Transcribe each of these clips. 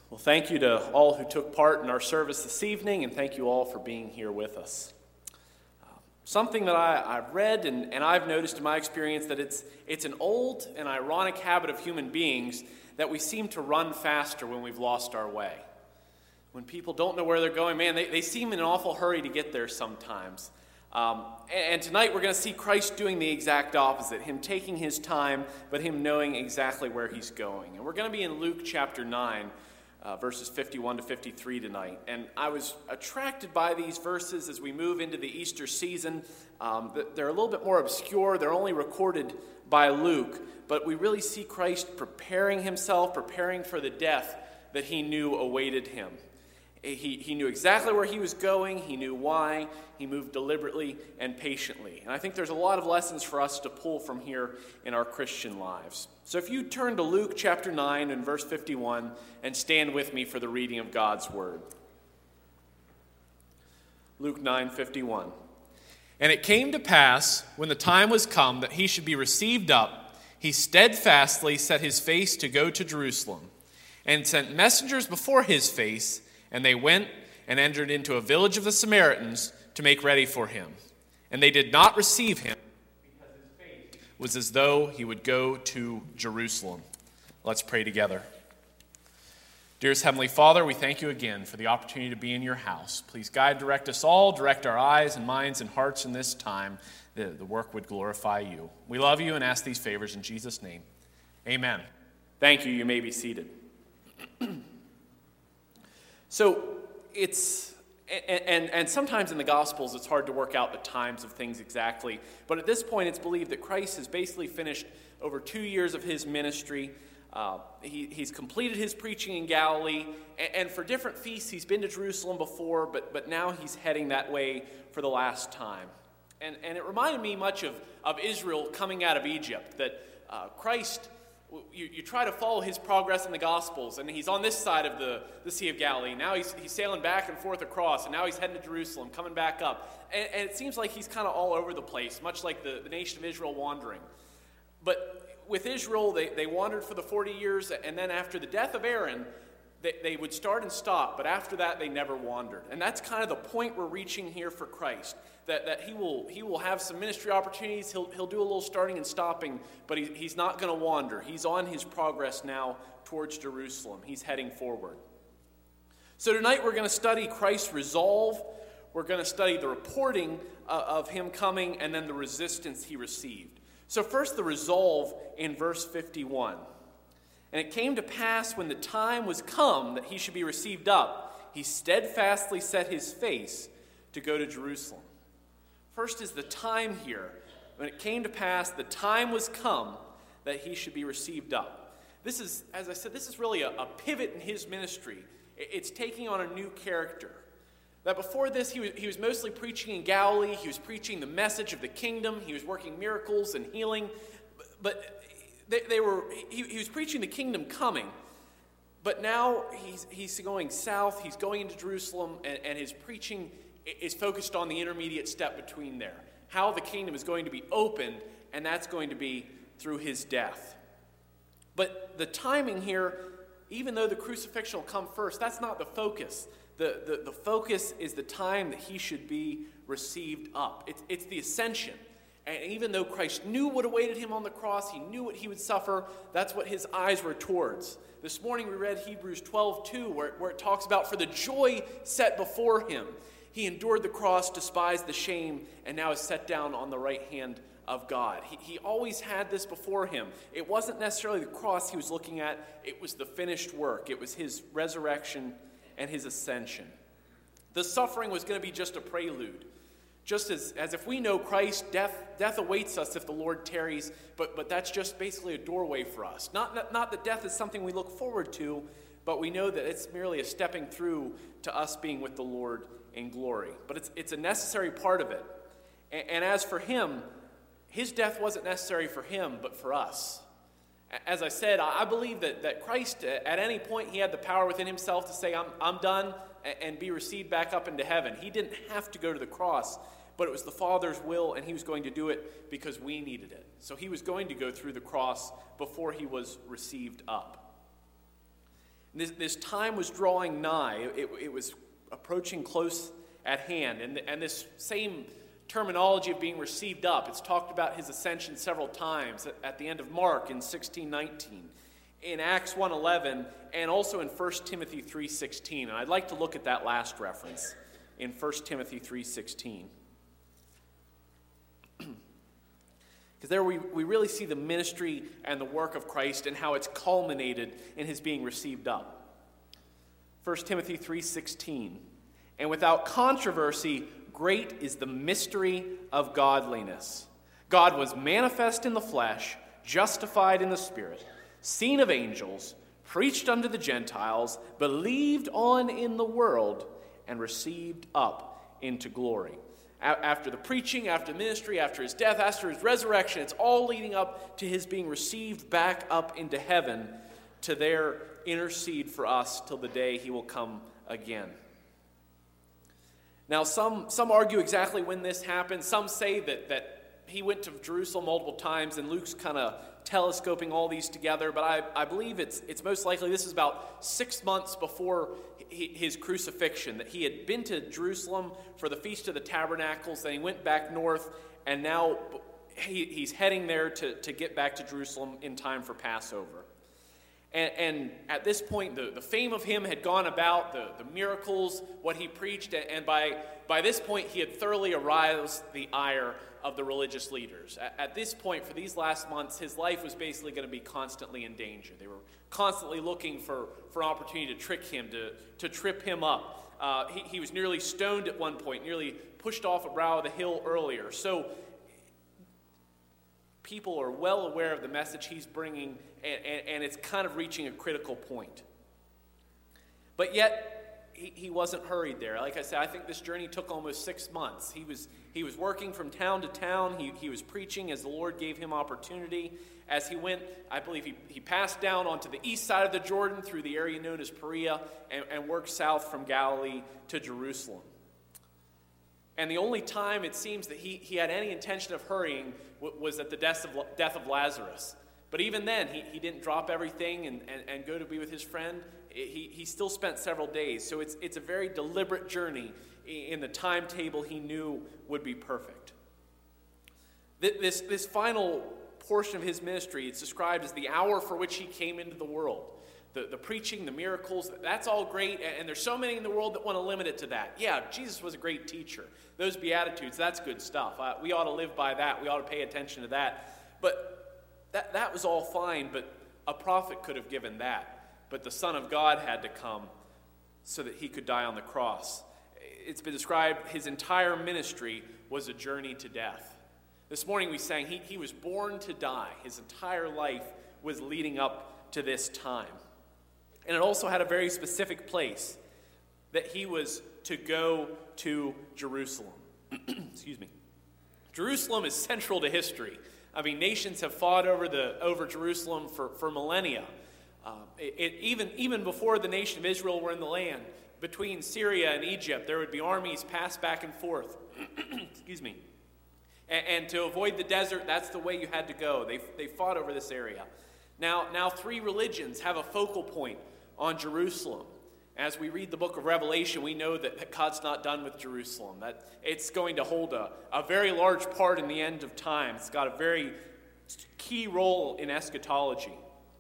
Well, thank you to all who took part in our service this evening, and thank you all for being here with us. Something that I've read and I've noticed in my experience that it's an old and ironic habit of human beings that we seem to run faster when we've lost our way. When people don't know where they're going, man, they seem in an awful hurry to get there sometimes. And tonight we're going to see Christ doing the exact opposite, him taking his time, but him knowing exactly where he's going. And we're going to be in Luke chapter 9, verses 51 to 53 tonight. And I was attracted by these verses as we move into the Easter season. They're a little bit more obscure. They're only recorded by Luke. But we really see Christ preparing himself, preparing for the death that he knew awaited him. He knew exactly where he was going. He knew why. He moved deliberately and patiently. And I think there's a lot of lessons for us to pull from here in our Christian lives. So if you turn to Luke chapter 9 and verse 51 and stand with me for the reading of God's word. Luke 9:51. And it came to pass, when the time was come that he should be received up, he steadfastly set his face to go to Jerusalem, and sent messengers before his face. And they went and entered into a village of the Samaritans to make ready for him. And they did not receive him, because his face was as though he would go to Jerusalem. Let's pray together. Dearest Heavenly Father, we thank you again for the opportunity to be in your house. Please guide, direct us all, direct our eyes and minds and hearts in this time, that the work would glorify you. We love you and ask these favors in Jesus' name. Amen. Thank you. You may be seated. So it's, and sometimes in the Gospels it's hard to work out the times of things exactly, but at this point it's believed that Christ has basically finished over 2 years of his ministry. He's completed his preaching in Galilee, and for different feasts he's been to Jerusalem before, but now he's heading that way for the last time. And it reminded me much of Israel coming out of Egypt, that Christ... You try to follow his progress in the Gospels, and he's on this side of the Sea of Galilee. Now he's sailing back and forth across, and now he's heading to Jerusalem, coming back up. And it seems like he's kind of all over the place, much like the nation of Israel wandering. But with Israel, they wandered for the 40 years, and then after the death of Aaron, they would start and stop, but after that they never wandered. And that's kind of the point we're reaching here for Christ, that he will have some ministry opportunities, he'll do a little starting and stopping, but he's not going to wander. He's on his progress now towards Jerusalem. He's heading forward. So tonight we're going to study Christ's resolve. We're going to study the reporting of him coming, and then the resistance he received. So first, the resolve in verse 51. And it came to pass, when the time was come that he should be received up, he steadfastly set his face to go to Jerusalem. First is the time here. When it came to pass, the time was come that he should be received up. This is, as I said, this is really a pivot in his ministry. It's taking on a new character. That before this, he was mostly preaching in Galilee. He was preaching the message of the kingdom. He was working miracles and healing. But he was preaching the kingdom coming, but now he's going south, he's going into Jerusalem, and his preaching is focused on the intermediate step between there, how the kingdom is going to be opened, and that's going to be through his death. But the timing here, even though the crucifixion will come first, that's not the focus. The focus is the time that he should be received up. It's the ascension. And even though Christ knew what awaited him on the cross, he knew what he would suffer, that's what his eyes were towards. This morning we read Hebrews 12:2, where it talks about, for the joy set before him, he endured the cross, despised the shame, and now is set down on the right hand of God. He always had this before him. It wasn't necessarily the cross he was looking at, it was the finished work. It was his resurrection and his ascension. The suffering was going to be just a prelude. Just as if we know Christ, death awaits us if the Lord tarries, but that's just basically a doorway for us. Not that death is something we look forward to, but we know that it's merely a stepping through to us being with the Lord in glory. But it's a necessary part of it. And as for him, his death wasn't necessary for him, but for us. As I said, I believe that Christ, at any point, he had the power within himself to say, I'm done, and be received back up into heaven. He didn't have to go to the cross, but it was the Father's will, and he was going to do it because we needed it. So he was going to go through the cross before he was received up. This time was drawing nigh. It was approaching close at hand. And this same terminology of being received up, it's talked about his ascension several times at the end of Mark in 16:19, in Acts 1:11, and also in 1 Timothy 3:16. And I'd like to look at that last reference in 1 Timothy 3:16. Because there we really see the ministry and the work of Christ and how it's culminated in his being received up. 1 Timothy 3:16, and without controversy, great is the mystery of godliness. God was manifest in the flesh, justified in the Spirit, seen of angels, preached unto the Gentiles, believed on in the world, and received up into glory. After the preaching, after the ministry, after his death, after his resurrection, it's all leading up to his being received back up into heaven to there intercede for us till the day he will come again. Now, some argue exactly when this happened. Some say that he went to Jerusalem multiple times, and Luke's kind of telescoping all these together. But I believe it's most likely this is about 6 months before his crucifixion, that he had been to Jerusalem for the Feast of the Tabernacles, then he went back north, and now he's heading there to get back to Jerusalem in time for Passover. And at this point, the fame of him had gone about, the miracles, what he preached, and by this point, he had thoroughly aroused the ire of the religious leaders. At this point, for these last months, his life was basically going to be constantly in danger. They were constantly looking for opportunity to trick him, to trip him up. He was nearly stoned at one point, nearly pushed off a brow of the hill earlier. So people are well aware of the message he's bringing, and it's kind of reaching a critical point. But yet, he wasn't hurried there. Like I said, I think this journey took almost 6 months. He was working from town to town. He was preaching as the Lord gave him opportunity. As he went, I believe he passed down onto the east side of the Jordan through the area known as Perea and worked south from Galilee to Jerusalem. And the only time it seems that he had any intention of hurrying was at the death of Lazarus. But even then, he didn't drop everything and go to be with his friend. He still spent several days. So it's a very deliberate journey in the timetable he knew would be perfect. This final portion of his ministry, it's described as the hour for which he came into the world. The preaching, the miracles, that's all great, and there's so many in the world that want to limit it to that. Yeah, Jesus was a great teacher. Those Beatitudes, that's good stuff. We ought to live by that. We ought to pay attention to that. But that was all fine, but a prophet could have given that. But the Son of God had to come so that he could die on the cross. It's been described his entire ministry was a journey to death. This morning we sang he was born to die. His entire life was leading up to this time. And it also had a very specific place, that he was to go to Jerusalem. Excuse me. Jerusalem is central to history. I mean, nations have fought over Jerusalem for millennia. Even before the nation of Israel were in the land, between Syria and Egypt, there would be armies pass back and forth. Excuse me. And to avoid the desert, that's the way you had to go. They fought over this area. Now 3 religions have a focal point on Jerusalem. As we read the book of Revelation, we know that God's not done with Jerusalem, that it's going to hold a very large part in the end of time. It's got a very key role in eschatology.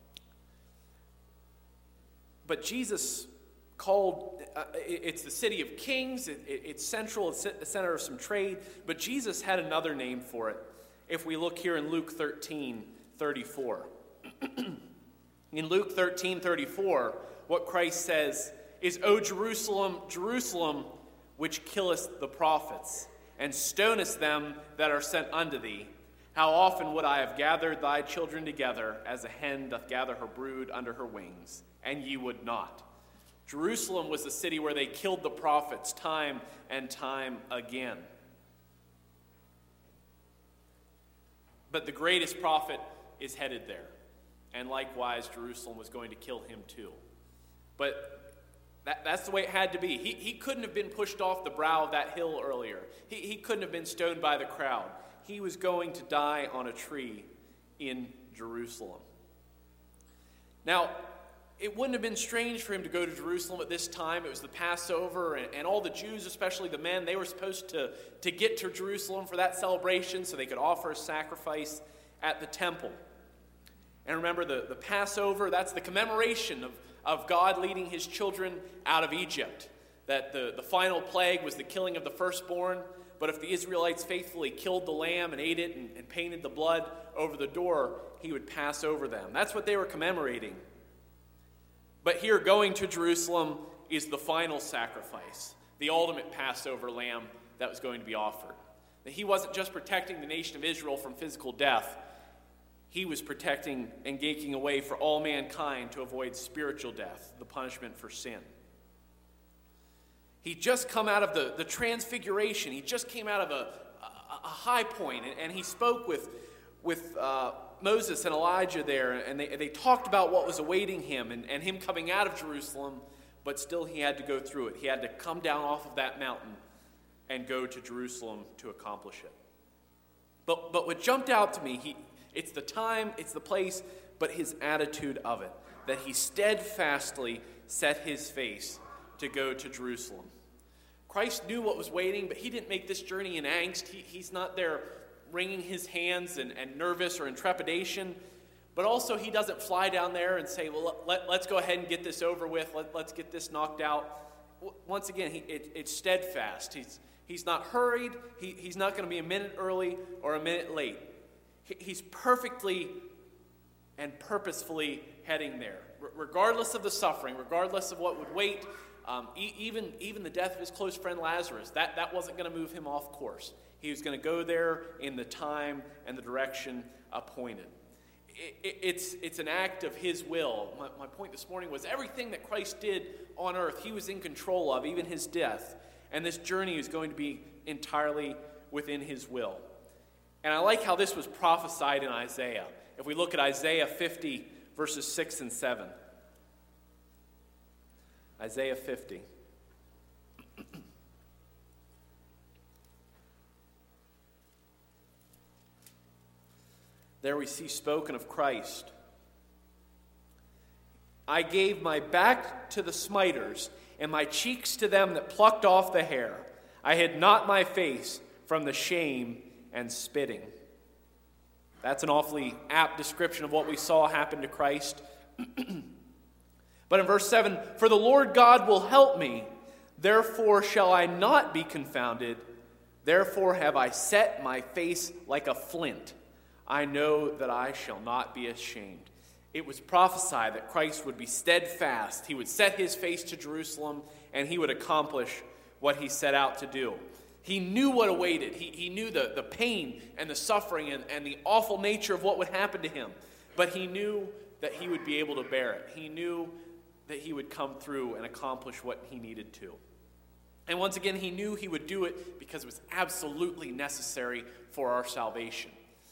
But Jesus called, it's the city of kings, it's central, it's the center of some trade, but Jesus had another name for it. If we look here in Luke 13:34. In Luke 13:34, what Christ says is, O Jerusalem, Jerusalem, which killest the prophets, and stonest them that are sent unto thee. How often would I have gathered thy children together, as a hen doth gather her brood under her wings, and ye would not. Jerusalem was the city where they killed the prophets time and time again. But the greatest prophet is headed there. And likewise, Jerusalem was going to kill him too. But that's the way it had to be. He couldn't have been pushed off the brow of that hill earlier. He couldn't have been stoned by the crowd. He was going to die on a tree in Jerusalem. Now, it wouldn't have been strange for him to go to Jerusalem at this time. It was the Passover, and all the Jews, especially the men, they were supposed to get to Jerusalem for that celebration so they could offer a sacrifice at the temple. And remember, the Passover, that's the commemoration of God leading his children out of Egypt. That the final plague was the killing of the firstborn, but if the Israelites faithfully killed the lamb and ate it and painted the blood over the door, he would pass over them. That's what they were commemorating. But here, going to Jerusalem is the final sacrifice, the ultimate Passover lamb that was going to be offered. That he wasn't just protecting the nation of Israel from physical death. He was protecting and making a way for all mankind to avoid spiritual death, the punishment for sin. He'd just come out of the transfiguration. He just came out of a high point, and he spoke with Moses and Elijah there, and they talked about what was awaiting him and him coming out of Jerusalem, but still he had to go through it. He had to come down off of that mountain and go to Jerusalem to accomplish it. But what jumped out to me, it's the time, it's the place, but his attitude of it, that he steadfastly set his face to go to Jerusalem. Christ knew what was waiting, but he didn't make this journey in angst. He's not there wringing his hands and nervous or in trepidation, but also he doesn't fly down there and say, well, let's go ahead and get this over with. Let's get this knocked out. Once again, it's steadfast. He's not hurried. He's not going to be a minute early or a minute late. He's perfectly and purposefully heading there, regardless of the suffering, regardless of what would wait. Even the death of his close friend Lazarus, that wasn't going to move him off course. He was going to go there in the time and the direction appointed. It's an act of his will. My point this morning was everything that Christ did on earth, he was in control of, even his death. And this journey is going to be entirely within his will. And I like how this was prophesied in Isaiah. If we look at Isaiah 50, verses 6 and 7. Isaiah 50. There we see spoken of Christ. I gave my back to the smiters, and my cheeks to them that plucked off the hair. I hid not my face from the shame and spitting. That's an awfully apt description of what we saw happen to Christ. But in verse 7, for the Lord God will help me, therefore shall I not be confounded. Therefore have I set my face like a flint. I know that I shall not be ashamed. It was prophesied that Christ would be steadfast. He would set his face to Jerusalem, and he would accomplish what he set out to do. He knew what awaited. He knew the pain and the suffering and the awful nature of what would happen to him. But he knew that he would be able to bear it. He knew that he would come through and accomplish what he needed to. And once again, he knew he would do it because it was absolutely necessary for our salvation.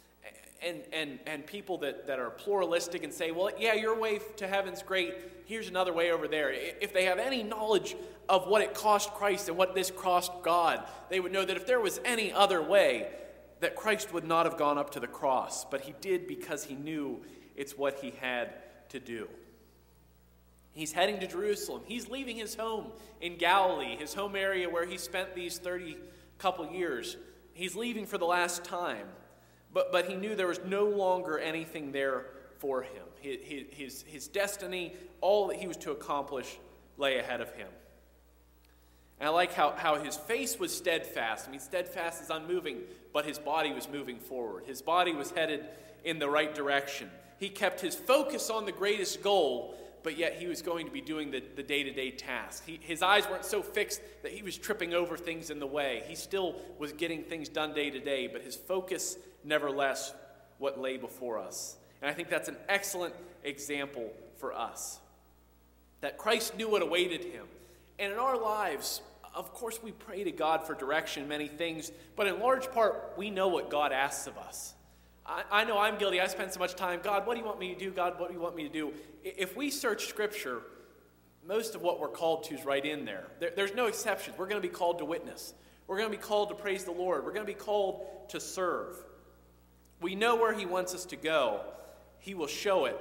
And people that are pluralistic and say, well, yeah, your way to heaven's great. Here's another way over there. If they have any knowledge of what it cost Christ and what this cost God, they would know that if there was any other way, that Christ would not have gone up to the cross. But he did because he knew it's what he had to do. He's heading to Jerusalem. He's leaving his home in Galilee, his home area where he spent these 30 couple years. He's leaving for the last time. But he knew there was no longer anything there for him. His destiny, all that he was to accomplish, lay ahead of him. And I like how his face was steadfast. I mean, steadfast is unmoving, but his body was moving forward. His body was headed in the right direction. He kept his focus on the greatest goal, but yet he was going to be doing the day-to-day tasks. His eyes weren't so fixed that he was tripping over things in the way. He still was getting things done day to day, but his focus nevertheless what lay before us. And I think that's an excellent example for us. That Christ knew what awaited him. And in our lives, of course, we pray to God for direction in many things, but in large part, we know what God asks of us. I know I'm guilty. I spend so much time, God, what do you want me to do? God, what do you want me to do? If we search Scripture, most of what we're called to is right in there. There's no exceptions. We're going to be called to witness. We're going to be called to praise the Lord. We're going to be called to serve. We know where he wants us to go. He will show it,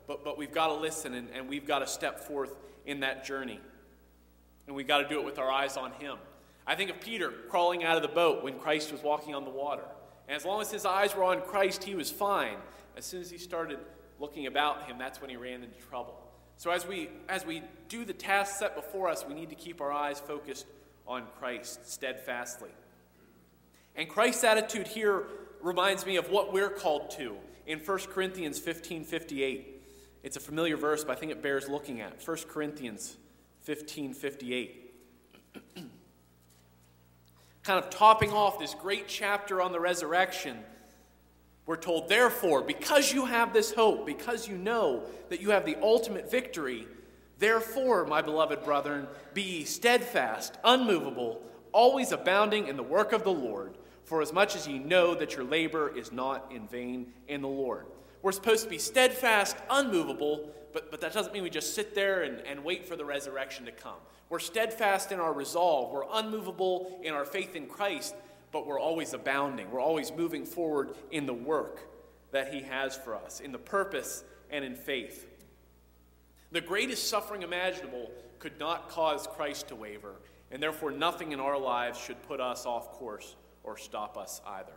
but we've got to listen, and we've got to step forth in that journey. And we've got to do it with our eyes on him. I think of Peter crawling out of the boat when Christ was walking on the water. And as long as his eyes were on Christ, he was fine. As soon as he started looking about him, that's when he ran into trouble. So as we do the task set before us, we need to keep our eyes focused on Christ steadfastly. And Christ's attitude here reminds me of what we're called to in 1 Corinthians 15:58. It's a familiar verse, but I think it bears looking at. 1 Corinthians 15:58. Kind of topping off this great chapter on the resurrection, we're told, therefore, because you have this hope, because you know that you have the ultimate victory, therefore, my beloved brethren, be ye steadfast, unmovable, always abounding in the work of the Lord, for as much as ye know that your labor is not in vain in the Lord. We're supposed to be steadfast, unmovable, but that doesn't mean we just sit there and wait for the resurrection to come. We're steadfast in our resolve. We're unmovable in our faith in Christ, but we're always abounding. We're always moving forward in the work that he has for us, in the purpose and in faith. The greatest suffering imaginable could not cause Christ to waver, and therefore nothing in our lives should put us off course or stop us either.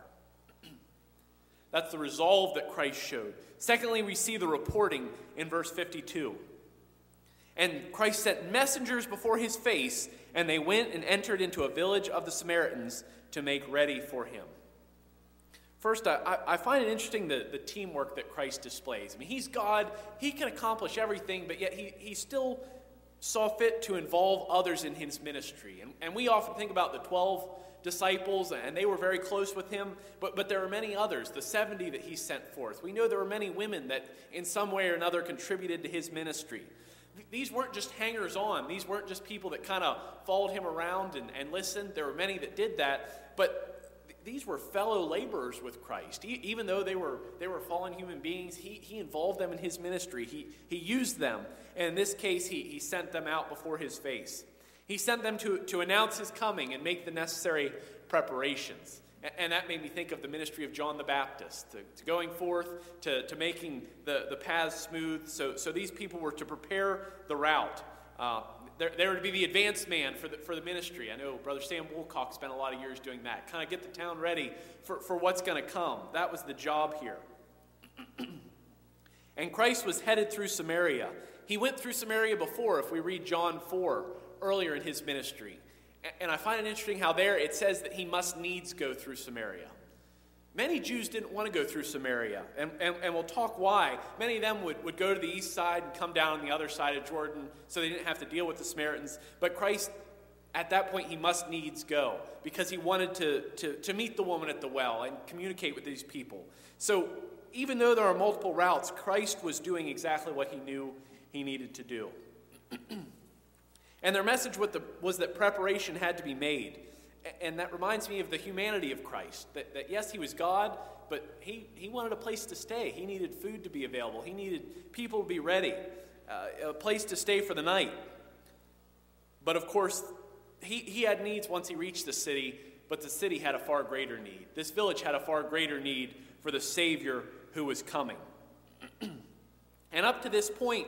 That's the resolve that Christ showed. Secondly, we see the reporting in verse 52. And Christ sent messengers before his face, and they went and entered into a village of the Samaritans to make ready for him. First, I find it interesting the teamwork that Christ displays. I mean, he's God, he can accomplish everything, but yet he still saw fit to involve others in his ministry. And we often think about the 12 disciples, and they were very close with him, but there are many others, the 70 that he sent forth. We know there were many women that in some way or another contributed to his ministry. These weren't just hangers-on. These weren't just people that kind of followed him around and listened. There were many that did that, but these were fellow laborers with Christ. Even though they were fallen human beings, he involved them in his ministry. He used them, and in this case, he sent them out before his face. He sent them to announce his coming and make the necessary preparations. And that made me think of the ministry of John the Baptist, to going forth, to making the paths smooth. So these people were to prepare the route. They were to be the advanced man for the ministry. I know Brother Sam Woolcock spent a lot of years doing that. Kind of get the town ready for what's going to come. That was the job here. And Christ was headed through Samaria. He went through Samaria before, if we read John 4, earlier in his ministry. And I find it interesting how there it says that he must needs go through Samaria. Many Jews didn't want to go through Samaria, and we'll talk why. Many of them would go to the east side and come down on the other side of Jordan so they didn't have to deal with the Samaritans. But Christ, at that point, he must needs go because he wanted to meet the woman at the well and communicate with these people. So even though there are multiple routes, Christ was doing exactly what he knew he needed to do. And their message was that preparation had to be made. And that reminds me of the humanity of Christ. That yes, he was God, but he wanted a place to stay. He needed food to be available. He needed people to be ready, a place to stay for the night. But of course, he had needs once he reached the city, but the city had a far greater need. This village had a far greater need for the Savior who was coming. And up to this point,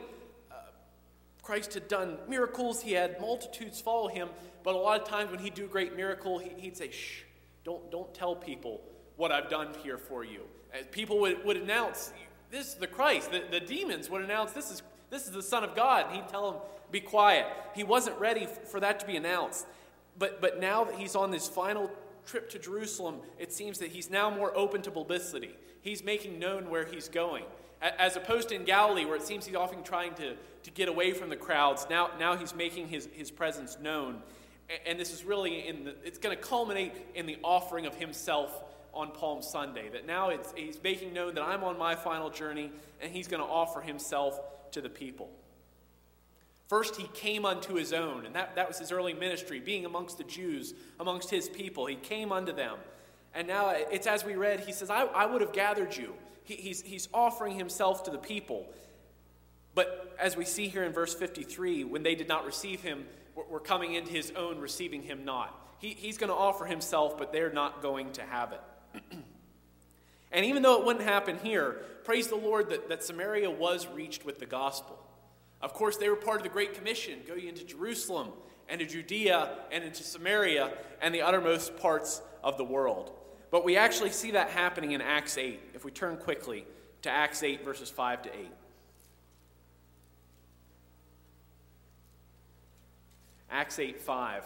Christ had done miracles. He had multitudes follow him. But a lot of times when he'd do a great miracle, he'd say, shh, don't tell people what I've done here for you. As people would announce, this is the Christ. The demons would announce, this is the Son of God. And he'd tell them, be quiet. He wasn't ready for that to be announced. But now that he's on this final trip to Jerusalem, it seems that he's now more open to publicity. He's making known where he's going. As opposed to in Galilee, where it seems he's often trying to get away from the crowds, now he's making his presence known. And this is really it's going to culminate in the offering of himself on Palm Sunday. That now he's making known that I'm on my final journey, and he's going to offer himself to the people. First, he came unto his own, and that was his early ministry, being amongst the Jews, amongst his people. He came unto them. And now it's as we read, he says, I would have gathered you. He's offering himself to the people. But as we see here in verse 53, when they did not receive him, we're coming into his own, receiving him not. He's going to offer himself, but they're not going to have it. And even though it wouldn't happen here, praise the Lord that Samaria was reached with the gospel. Of course, they were part of the Great Commission, go ye into Jerusalem and to Judea and into Samaria and the uttermost parts of the world. But we actually see that happening in Acts 8, if we turn quickly to Acts 8, verses 5 to 8. Acts 8:5.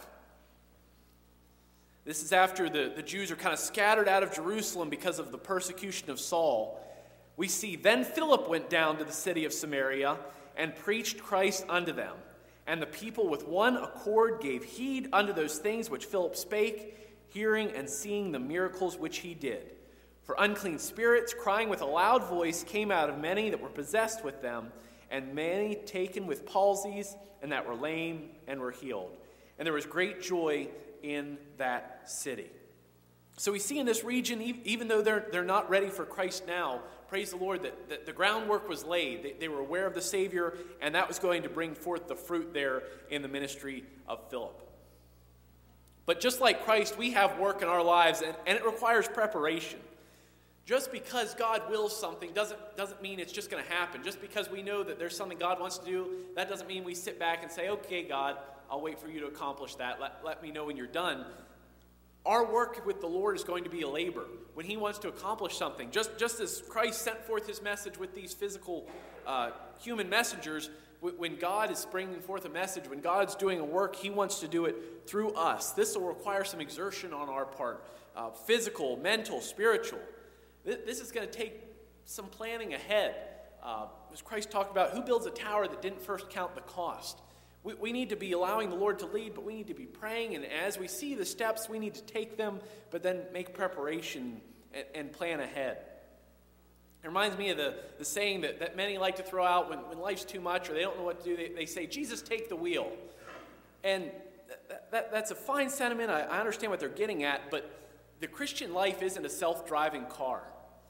This is after the Jews are kind of scattered out of Jerusalem because of the persecution of Saul. We see, then Philip went down to the city of Samaria and preached Christ unto them. And the people with one accord gave heed unto those things which Philip spake, hearing and seeing the miracles which he did. For unclean spirits, crying with a loud voice, came out of many that were possessed with them, and many taken with palsies, and that were lame and were healed. And there was great joy in that city. So we see in this region, even though they're not ready for Christ now, praise the Lord that the groundwork was laid. They were aware of the Savior, and that was going to bring forth the fruit there in the ministry of Philip. But just like Christ, we have work in our lives, and it requires preparation. Just because God wills something doesn't mean it's just going to happen. Just because we know that there's something God wants to do, that doesn't mean we sit back and say, okay, God, I'll wait for you to accomplish that. Let me know when you're done. Our work with the Lord is going to be a labor. When he wants to accomplish something, just as Christ sent forth his message with these physical human messengers, when God is bringing forth a message, when God's doing a work, he wants to do it through us. This will require some exertion on our part, physical, mental, spiritual. This is going to take some planning ahead. As Christ talked about, who builds a tower that didn't first count the cost? We need to be allowing the Lord to lead, but we need to be praying, and as we see the steps, we need to take them, but then make preparation and plan ahead. It reminds me of the saying that many like to throw out when life's too much or they don't know what to do. They say, Jesus, take the wheel. And that's a fine sentiment. I understand what they're getting at, but the Christian life isn't a self-driving car.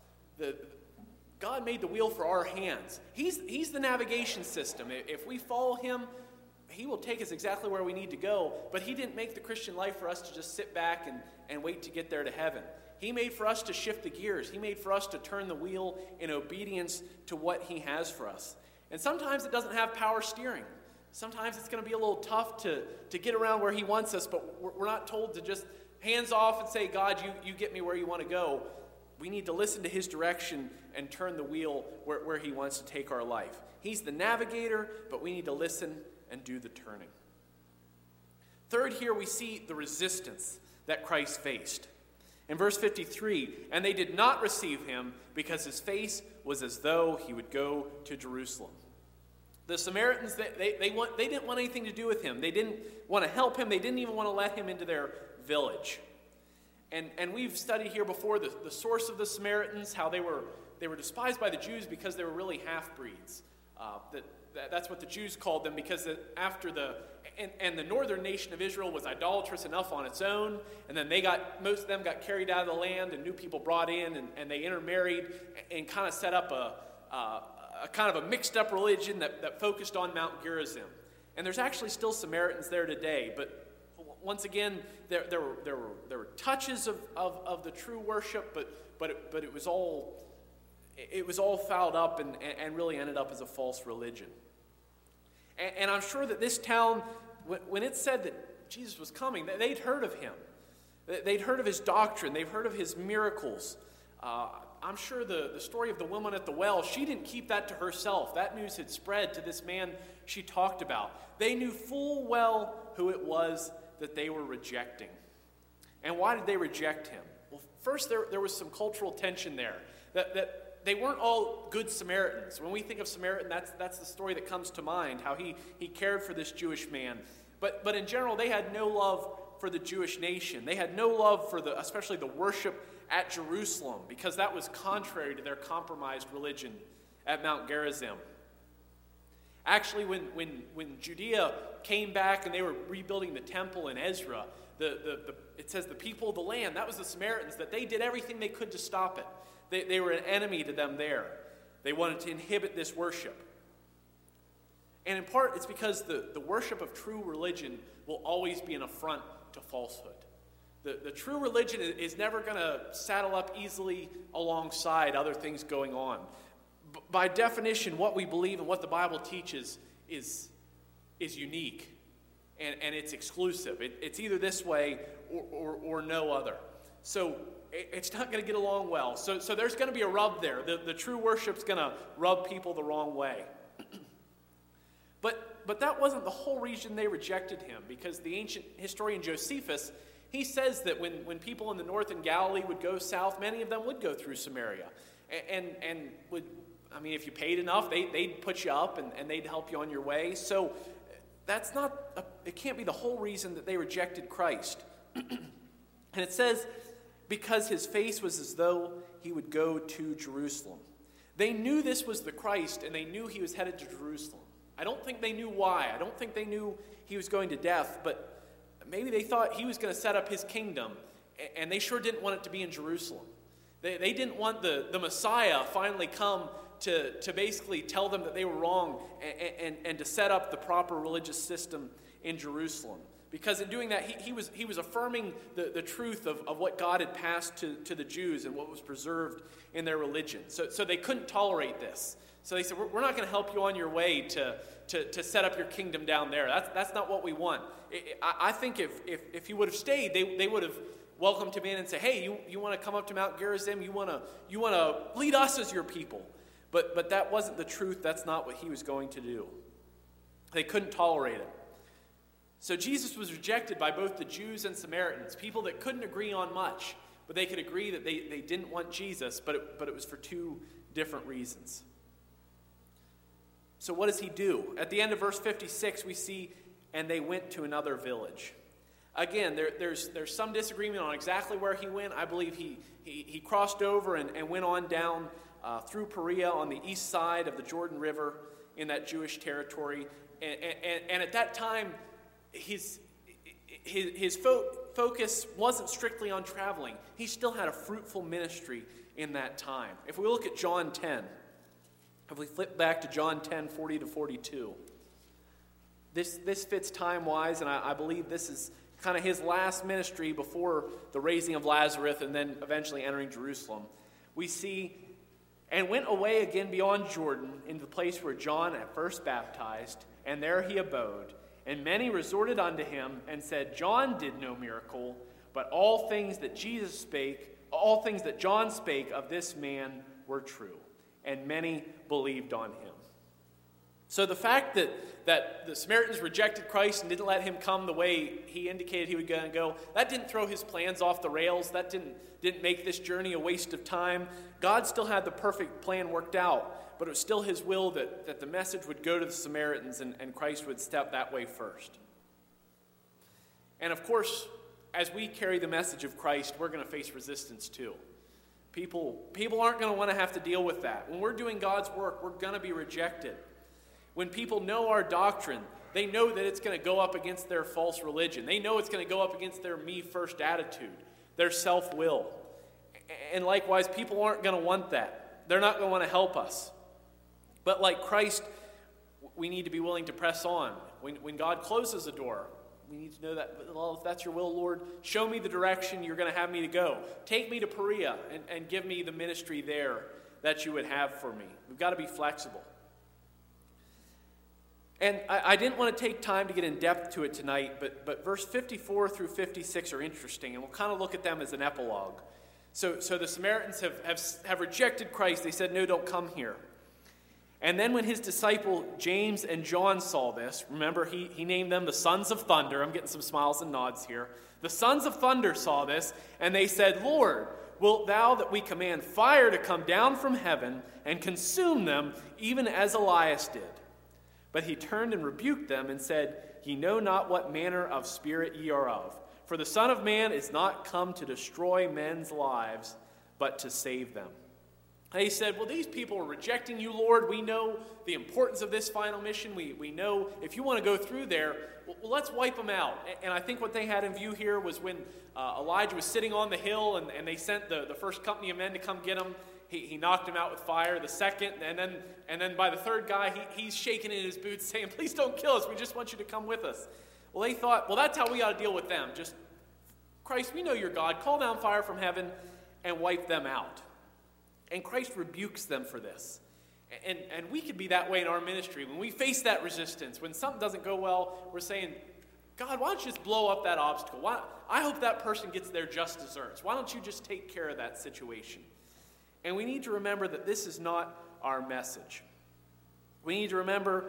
God made the wheel for our hands. He's the navigation system. If we follow him, he will take us exactly where we need to go, but he didn't make the Christian life for us to just sit back and wait to get there to heaven. He made for us to shift the gears. He made for us to turn the wheel in obedience to what he has for us. And sometimes it doesn't have power steering. Sometimes it's going to be a little tough to get around where he wants us, but we're not told to just hands off and say, God, you get me where you want to go. We need to listen to his direction and turn the wheel where he wants to take our life. He's the navigator, but we need to listen and do the turning. Third, here we see the resistance that Christ faced. In verse 53, and they did not receive him because his face was as though he would go to Jerusalem. The Samaritans, they didn't want anything to do with him. They didn't want to help him. They didn't even want to let him into their village. And we've studied here before the source of the Samaritans, how they were despised by the Jews because they were really half-breeds. That's what the Jews called them, because after the northern nation of Israel was idolatrous enough on its own, and then most of them got carried out of the land and new people brought in, and they intermarried and kind of set up a kind of a mixed up religion that focused on Mount Gerizim. And there's actually still Samaritans there today, but once again, there were touches of the true worship, but it was all fouled up and really ended up as a false religion. And I'm sure that this town, when it said that Jesus was coming, they'd heard of him. They'd heard of his doctrine. They've heard of his miracles. I'm sure the story of the woman at the well, she didn't keep that to herself. That news had spread to this man she talked about. They knew full well who it was that they were rejecting. And why did they reject him? Well, first, there was some cultural tension there. That they weren't all good Samaritans. When we think of Samaritan, that's the story that comes to mind, how he cared for this Jewish man. But in general, they had no love for the Jewish nation. They had no love for especially the worship at Jerusalem, because that was contrary to their compromised religion at Mount Gerizim. Actually, when Judea came back and they were rebuilding the temple in Ezra, it says the people of the land, that was the Samaritans, that they did everything they could to stop it. They were an enemy to them there. They wanted to inhibit this worship. And in part, it's because the worship of true religion will always be an affront to falsehood. The true religion is never going to saddle up easily alongside other things going on. By definition, what we believe and what the Bible teaches is unique, and it's exclusive. It's either this way or no other. So it's not going to get along well. So there's going to be a rub there. The true worship's going to rub people the wrong way. But that wasn't the whole reason they rejected him, because the ancient historian Josephus, he says that when people in the north in Galilee would go south, many of them would go through Samaria. And would, I mean, if you paid enough, they'd put you up and they'd help you on your way. So that's it can't be the whole reason that they rejected Christ. And it says, because his face was as though he would go to Jerusalem. They knew this was the Christ, and they knew he was headed to Jerusalem. I don't think they knew why. I don't think they knew he was going to death, but maybe they thought he was going to set up his kingdom, and they sure didn't want it to be in Jerusalem. They didn't want the Messiah finally come to basically tell them that they were wrong and to set up the proper religious system in Jerusalem. Because in doing that, he was affirming the truth of what God had passed to the Jews and what was preserved in their religion. So they couldn't tolerate this. So they said, we're not going to help you on your way to set up your kingdom down there. That's not what we want. I think if he would have stayed, they would have welcomed him in and said, hey, you want to come up to Mount Gerizim? You want to lead us as your people? But that wasn't the truth. That's not what he was going to do. They couldn't tolerate it. So Jesus was rejected by both the Jews and Samaritans, people that couldn't agree on much, but they could agree that they didn't want Jesus, but it was for two different reasons. So what does he do? At the end of verse 56, we see, and they went to another village. Again, there's some disagreement on exactly where he went. I believe he crossed over and went on down through Perea on the east side of the Jordan River in that Jewish territory. And at that time, his focus wasn't strictly on traveling. He still had a fruitful ministry in that time. If we look at John 10, if we flip back to John 10, 40 to 42, this fits time-wise, and I believe this is kind of his last ministry before the raising of Lazarus and then eventually entering Jerusalem. We see, and went away again beyond Jordan into the place where John at first baptized, and there he abode. And many resorted unto him and said, John did no miracle, but all things that John spake of this man were true. And many believed on him. So the fact that the Samaritans rejected Christ and didn't let him come the way he indicated he was going to go, that didn't throw his plans off the rails. That didn't make this journey a waste of time. God still had the perfect plan worked out, but it was still his will that the message would go to the Samaritans and Christ would step that way first. And of course, as we carry the message of Christ, we're going to face resistance too. People aren't going to want to have to deal with that. When we're doing God's work, we're going to be rejected. When people know our doctrine, they know that it's going to go up against their false religion. They know it's going to go up against their me-first attitude, their self-will. And likewise, people aren't going to want that. They're not going to want to help us. But like Christ, we need to be willing to press on. When God closes a door, we need to know that, well, if that's your will, Lord, show me the direction you're going to have me to go. Take me to Perea and give me the ministry there that you would have for me. We've got to be flexible. And I didn't want to take time to get in depth to it tonight, but verse 54 through 56 are interesting, and we'll kind of look at them as an epilogue. So the Samaritans have rejected Christ. They said, no, don't come here. And then when his disciple James and John saw this, remember he named them the sons of thunder. I'm getting some smiles and nods here. The sons of thunder saw this, and they said, Lord, wilt thou that we command fire to come down from heaven and consume them, even as Elias did? But he turned and rebuked them and said, Ye know not what manner of spirit ye are of. For the Son of Man is not come to destroy men's lives, but to save them. And he said, well, these people are rejecting you, Lord. We know the importance of this final mission. We know if you want to go through there, well, let's wipe them out. And I think what they had in view here was when Elijah was sitting on the hill and they sent the first company of men to come get him. He knocked him out with fire. The second, and then by the third guy, he's shaking in his boots saying, please don't kill us. We just want you to come with us. Well, they thought, well, that's how we ought to deal with them. Just Christ, we know you're God. Call down fire from heaven and wipe them out. And Christ rebukes them for this. And we could be that way in our ministry. When we face that resistance, when something doesn't go well, we're saying, God, why don't you just blow up that obstacle? I hope that person gets their just desserts. Why don't you just take care of that situation? And we need to remember that this is not our message. We need to remember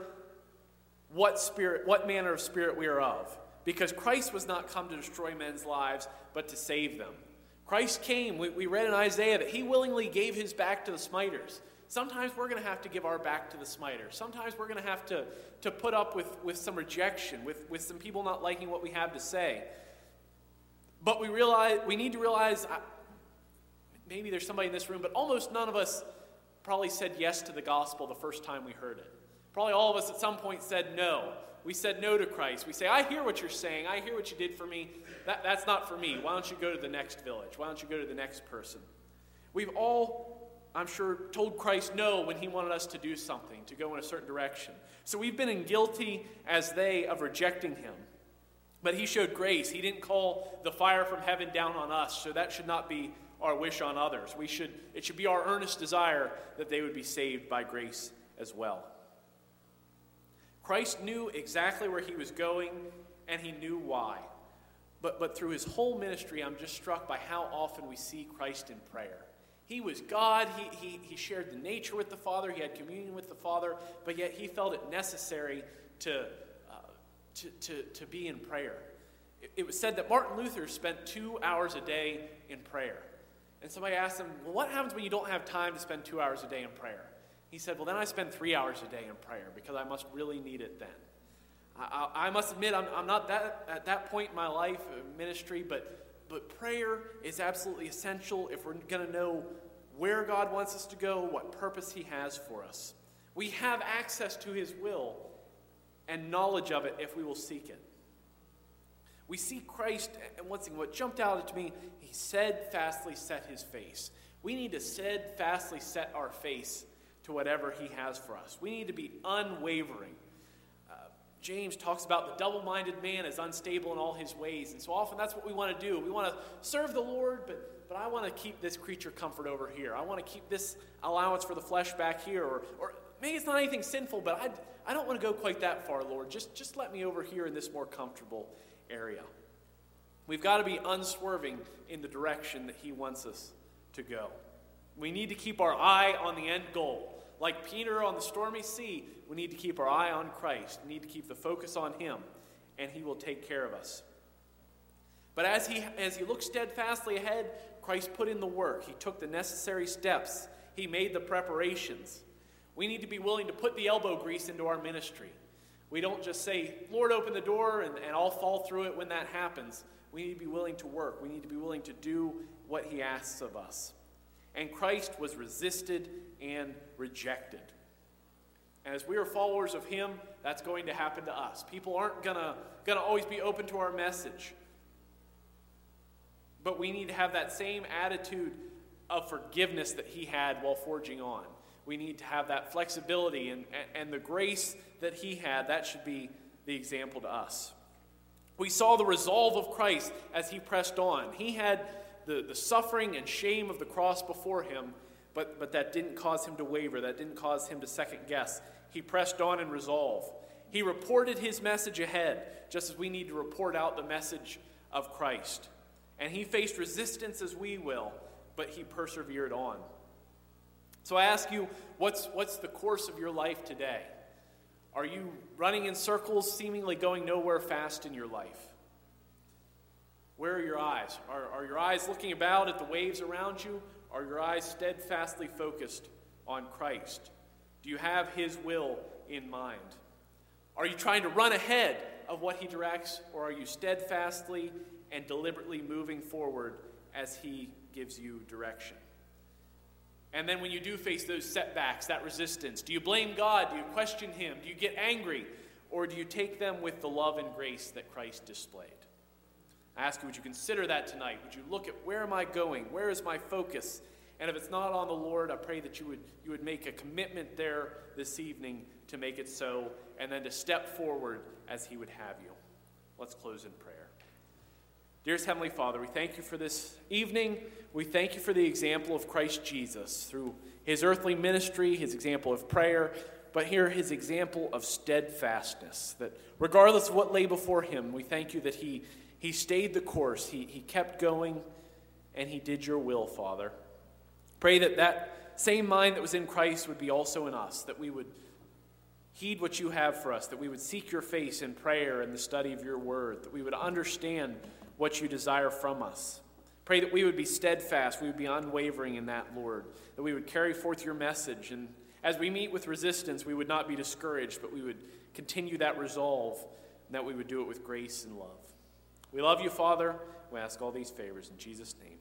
what manner of spirit we are of. Because Christ was not come to destroy men's lives, but to save them. Christ came, we read in Isaiah that he willingly gave his back to the smiters. Sometimes we're going to have to give our back to the smiters. Sometimes we're going to have to put up with some rejection, with some people not liking what we have to say. But we need to realize, maybe there's somebody in this room, but almost none of us probably said yes to the gospel the first time we heard it. Probably all of us at some point said no. We said no to Christ. We say, I hear what you're saying. I hear what you did for me. That's not for me. Why don't you go to the next village? Why don't you go to the next person? We've all, I'm sure, told Christ no when he wanted us to do something, to go in a certain direction. So we've been guilty as they of rejecting him. But he showed grace. He didn't call the fire from heaven down on us, so that should not be our wish on others. It should be our earnest desire that they would be saved by grace as well. Christ knew exactly where he was going, and he knew why. But through his whole ministry, I'm just struck by how often we see Christ in prayer. He was God. He shared the nature with the Father. He had communion with the Father, but yet he felt it necessary to be in prayer. It was said that Martin Luther spent 2 hours a day in prayer. And somebody asked him, well, what happens when you don't have time to spend 2 hours a day in prayer? He said, well, then I spend 3 hours a day in prayer because I must really need it then. I must admit, I'm not at that point in my life, ministry, but prayer is absolutely essential if we're going to know where God wants us to go, what purpose he has for us. We have access to his will and knowledge of it if we will seek it. We see Christ, and one thing, what jumped out to me, he steadfastly set his face. We need to steadfastly set our face to whatever he has for us. We need to be unwavering. James talks about the double-minded man is unstable in all his ways. And so often that's what we want to do. We want to serve the Lord, but I want to keep this creature comfort over here. I want to keep this allowance for the flesh back here. Or maybe it's not anything sinful, but I don't want to go quite that far, Lord. Just let me over here in this more comfortable area. We've got to be unswerving in the direction that he wants us to go. We need to keep our eye on the end goal. Like Peter on the stormy sea, we need to keep our eye on Christ. We need to keep the focus on him, and he will take care of us. But as he looked steadfastly ahead, Christ put in the work. He took the necessary steps. He made the preparations. We need to be willing to put the elbow grease into our ministry. We don't just say, Lord, open the door, and I'll fall through it when that happens. We need to be willing to work. We need to be willing to do what he asks of us. And Christ was resisted and rejected. And as we are followers of him, that's going to happen to us. People aren't gonna always be open to our message. But we need to have that same attitude of forgiveness that he had while forging on. We need to have that flexibility and the grace that he had. That should be the example to us. We saw the resolve of Christ as he pressed on. He had the suffering and shame of the cross before him, but that didn't cause him to waver. That didn't cause him to second guess. He pressed on in resolve. He reported his message ahead, just as we need to report out the message of Christ. And he faced resistance as we will, but he persevered on. So I ask you, what's the course of your life today? Are you running in circles, seemingly going nowhere fast in your life? Where are your eyes? Are your eyes looking about at the waves around you? Are your eyes steadfastly focused on Christ? Do you have his will in mind? Are you trying to run ahead of what he directs, or are you steadfastly and deliberately moving forward as he gives you direction? And then when you do face those setbacks, that resistance, do you blame God? Do you question him? Do you get angry? Or do you take them with the love and grace that Christ displayed? I ask you, would you consider that tonight? Would you look at where am I going? Where is my focus? And if it's not on the Lord, I pray that you would make a commitment there this evening to make it so, and then to step forward as he would have you. Let's close in prayer. Dearest Heavenly Father, we thank you for this evening. We thank you for the example of Christ Jesus through his earthly ministry, his example of prayer, but here his example of steadfastness, that regardless of what lay before him, we thank you that he stayed the course, he kept going, and he did your will, Father. Pray that that same mind that was in Christ would be also in us, that we would heed what you have for us, that we would seek your face in prayer and the study of your word, that we would understand what you desire from us. Pray that we would be steadfast, we would be unwavering in that, Lord, that we would carry forth your message, and as we meet with resistance, we would not be discouraged, but we would continue that resolve, and that we would do it with grace and love. We love you, Father. We ask all these favors in Jesus' name.